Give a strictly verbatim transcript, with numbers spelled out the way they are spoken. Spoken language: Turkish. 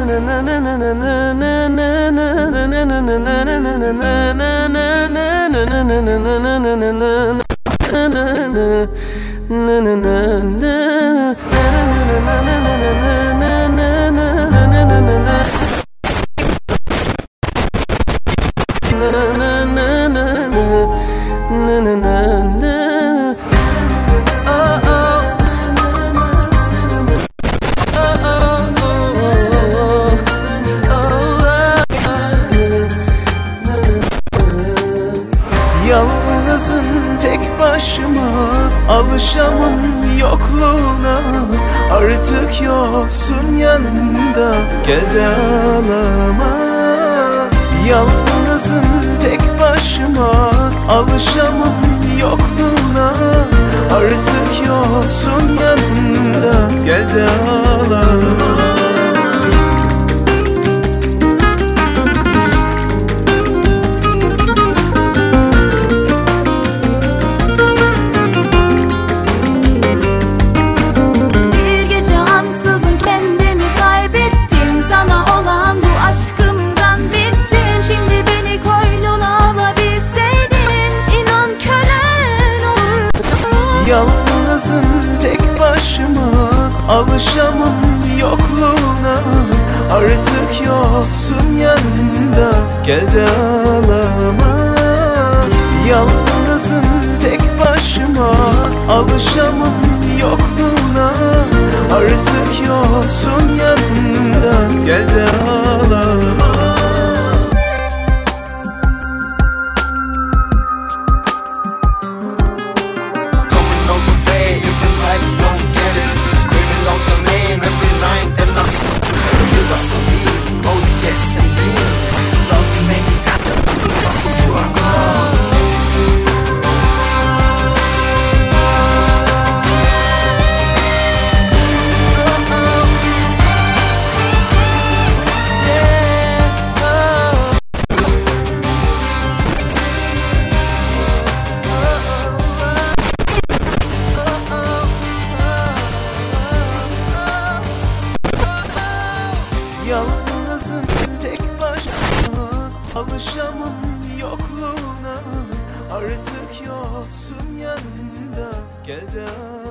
Yalnızım tek başıma, alışamam yokluğuna. Artık yoksun yanımda, gel de ağlama. Yalnızım tek başıma, alışamam yokluğuna. Artık yoksun yanımda, gel de ağlama. Yalnızım tek başıma, alışamam yokluğuna. Artık yoksun yanımda, gel de ağlama. Yalnızım tek başıma, alışamam yokluğuna. Artık yoksun yanımda, gel de ağlama. Yalnızım tek başıma, alışamam yokluğuna. Artık yoksun yanımda, gel de